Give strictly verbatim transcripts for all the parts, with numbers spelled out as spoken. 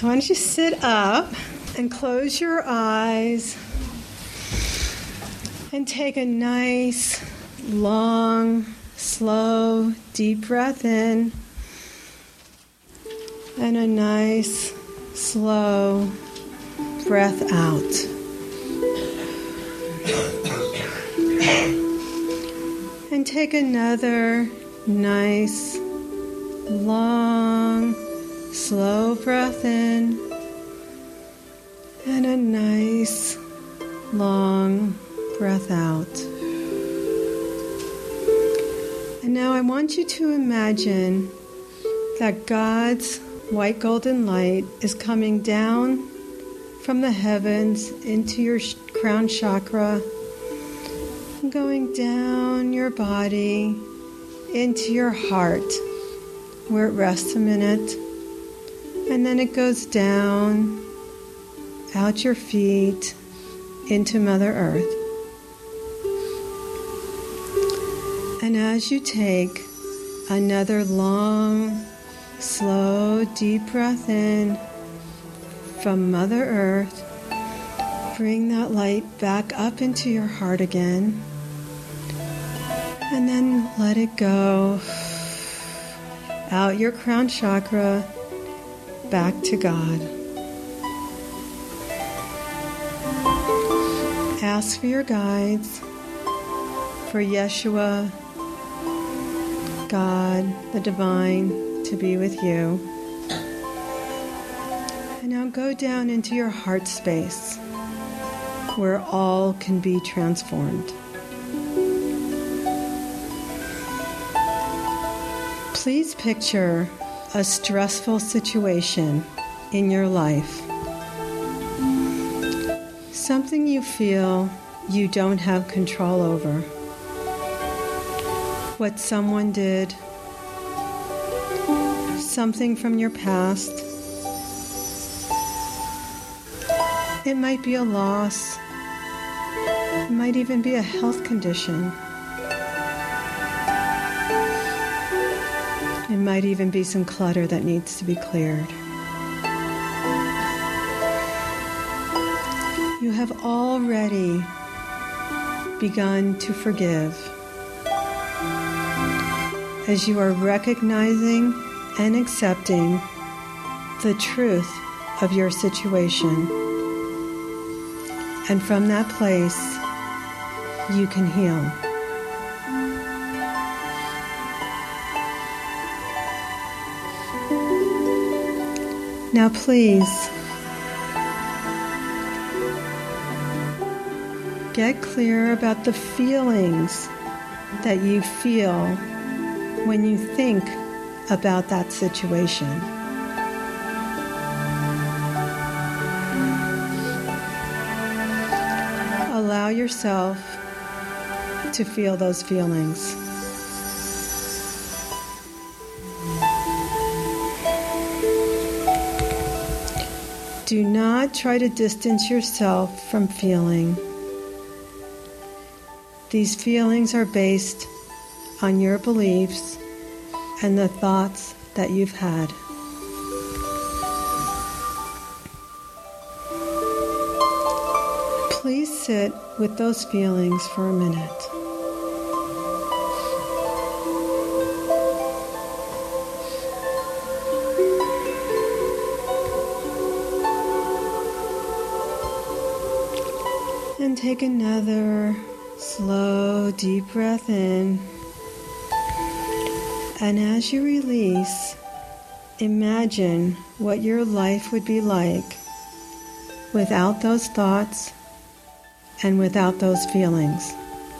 why don't you sit up and close your eyes and take a nice, long, slow, deep breath in and a nice, slow breath out. And take another nice, long, slow breath in and a nice, long breath out. And now I want you to imagine that God's white golden light is coming down from the heavens into your crown chakra, going down your body into your heart, where it rests a minute, and then it goes down, out your feet, into Mother Earth. And as you take another long, slow, deep breath in from Mother Earth, bring that light back up into your heart again, and then let it go out your crown chakra, back to God. Ask for your guides, for Yeshua, God, the Divine, to be with you. And now go down into your heart space, where all can be transformed. Please picture a stressful situation in your life. Something you feel you don't have control over. What someone did, something from your past. It might be a loss. It might even be a health condition. It might even be some clutter that needs to be cleared. You have already begun to forgive as you are recognizing and accepting the truth of your situation. And from that place, you can heal. Now please, get clear about the feelings that you feel when you think about that situation. Allow yourself to feel those feelings. Do not try to distance yourself from feeling. These feelings are based on your beliefs and the thoughts that you've had. Please sit with those feelings for a minute. And take another slow, deep breath in. And as you release, imagine what your life would be like without those thoughts and without those feelings.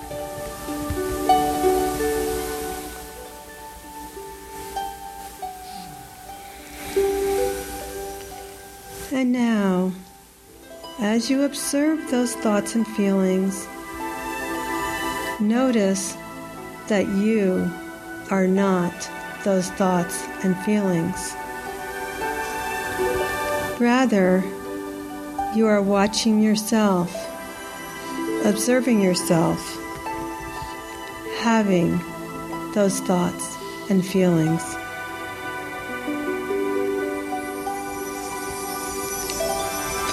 And now, as you observe those thoughts and feelings, notice that you are not those thoughts and feelings. Rather, you are watching yourself, observing yourself, having those thoughts and feelings.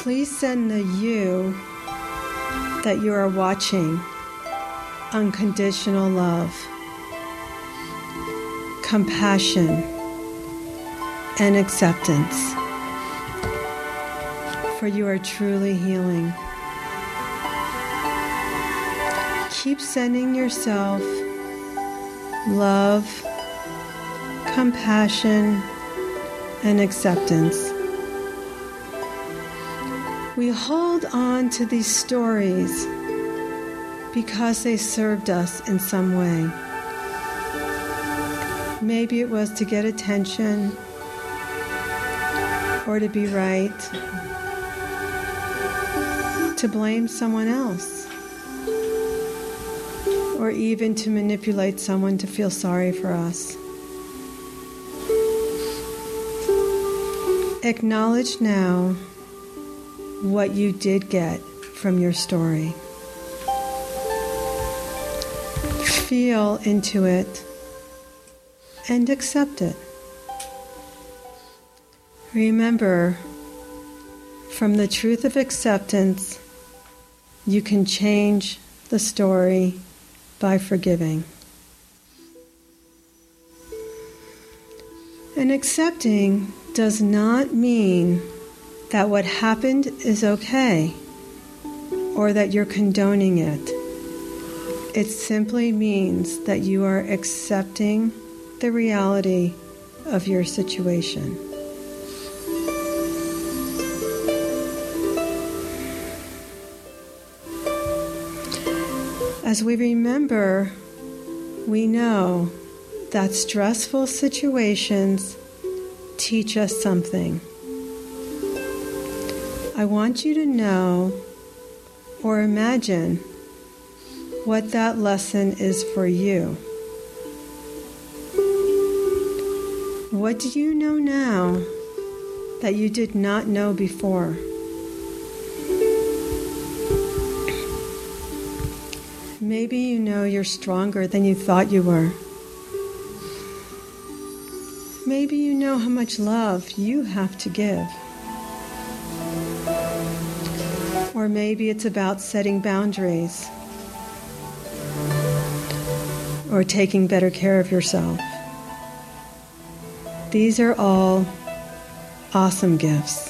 please send the you that you are watching unconditional love, compassion, and acceptance, for you are truly healing. Keep sending yourself love, compassion, and acceptance. We hold on to these stories because they served us in some way. Maybe it was to get attention or to be right, to blame someone else, or even to manipulate someone to feel sorry for us. Acknowledge now what you did get from your story. Feel into it and accept it. Remember, from the truth of acceptance, you can change the story by forgiving. And accepting does not mean that what happened is okay or that you're condoning it. It simply means that you are accepting the reality of your situation. As we remember, we know that stressful situations teach us something. I want you to know or imagine what that lesson is for you. What do you know now that you did not know before? Maybe you know you're stronger than you thought you were. Maybe you know how much love you have to give. Or maybe it's about setting boundaries or taking better care of yourself. These are all awesome gifts.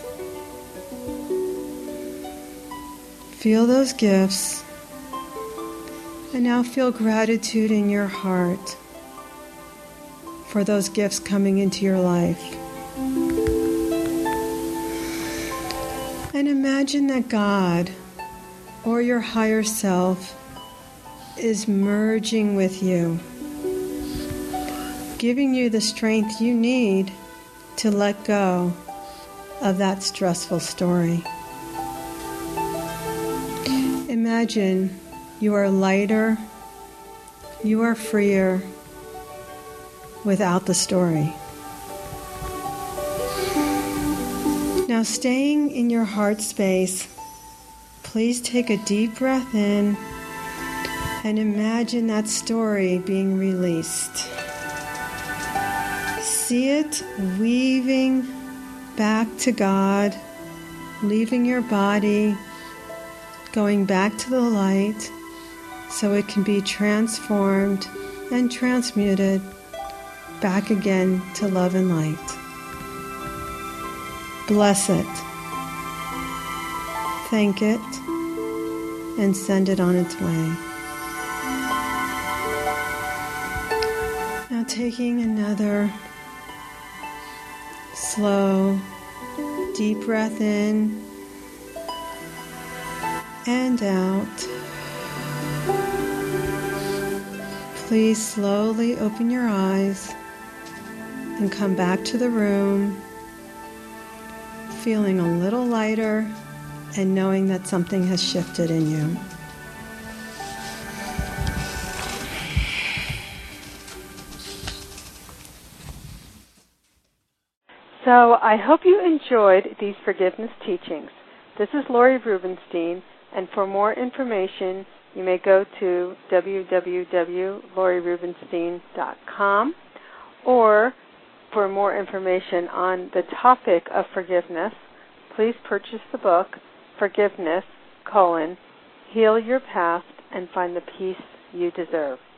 Feel those gifts and now feel gratitude in your heart for those gifts coming into your life. And imagine that God or your higher self is merging with you, giving you the strength you need to let go of that stressful story. Imagine you are lighter, you are freer without the story. Now, staying in your heart space, please take a deep breath in and imagine that story being released. See it weaving back to God, leaving your body, going back to the light so it can be transformed and transmuted back again to love and light. Bless it, thank it, and send it on its way. Now taking another slow, deep breath in and out. Please slowly open your eyes and come back to the room, feeling a little lighter and knowing that something has shifted in you. So I hope you enjoyed these forgiveness teachings. This is Laurie Rubenstein, and for more information, you may go to w w w dot laurie rubenstein dot com, or for more information on the topic of forgiveness, please purchase the book forgiveness, colon, heal your past and find the peace you deserve.